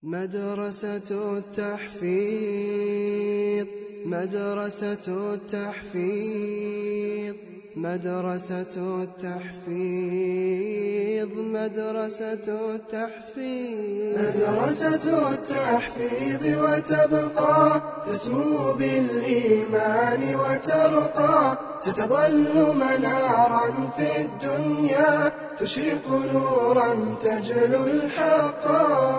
مدرسة التحفيظ مدرسة التحفيظ مدرسة التحفيظ مدرسة التحفيظ مدرسة التحفيظ وتبقى تسمو بالإيمان وترقى ستظل منارا في الدنيا تشرق نورا تجلو الحق.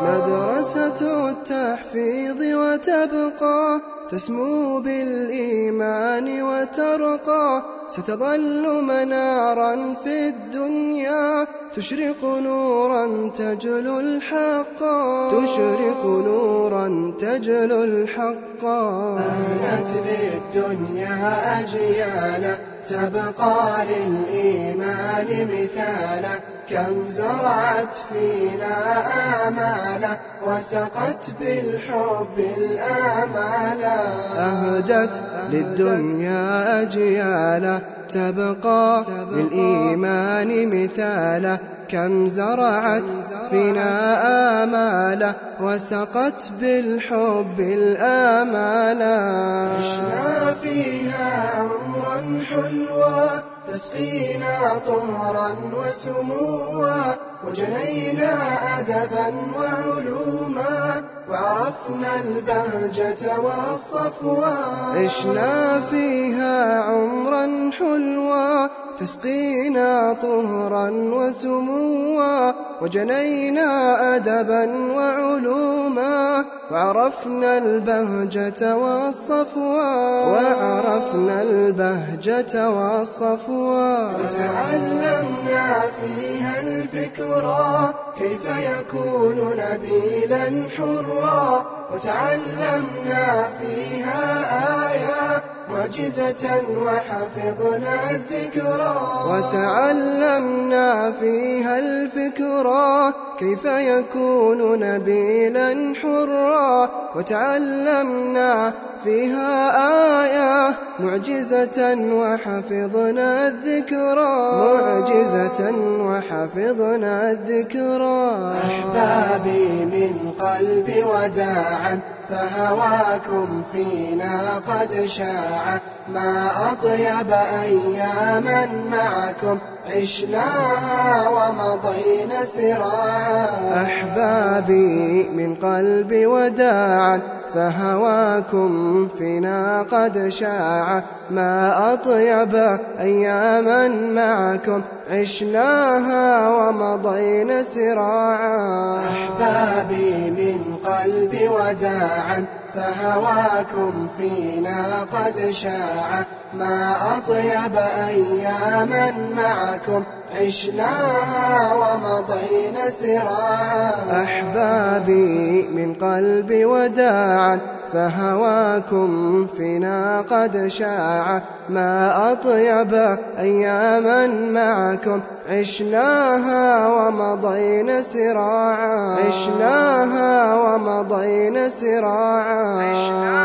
مدرسة التحفيظ وتبقى تسمو بالإيمان وترقى ستظل منارا في الدنيا تشرق نورا تجلو الحق تشرق نورا تجلو الحق. آنت للدنيا أجيالا تبقى للإيمان مثالا كم زرعت فينا آمالا وسقت بالحب الآمالا. أهدت للدنيا أجيالا تبقى للإيمان مثالا كم زرعت فينا آمالا وسقت بالحب الآمالا. عشنا فيها عمرا حلوا تسقينا طهرا وسموا وجنينا أدبا وعلوما وعرفنا البهجة والصفوا. عشنا فيها عمرا حلوا تسقينا طهرا وسموا وجنينا أدبا وعلوما وعرفنا البهجة والصفوا وعرفنا البهجة والصفوا. وتعلمنا فيها الفكرة كيف يكون نبيلا حرا وتعلمنا فيها آية معجزة وحفظنا الذكرى. وتعلمنا فيها الفكرة كيف يكون نبيلا حرا وتعلمنا فيها آية معجزة وحفظنا الذكرى معجزة وحفظنا الذكرى. أحبابي من قلبي وداعا فهواكم فينا قد شاع ما أطيب أياما معكم عشناها ومضينا سراعا. أحبابي من قلبي وداعا فهواكم فينا قد شاع ما أطيب أياما معكم عشناها ومضينا سراعا. أحبابي من قلبي وداعا فهواكم فينا قد شاع ما أطيب أياما معكم عشناها ومضينا سراعا. أحبابي من قلبي وداعا فهواكم فينا قد شاع ما أطيب أياما معكم عشناها ومضينا سراعا عشناها ومضينا سراعا.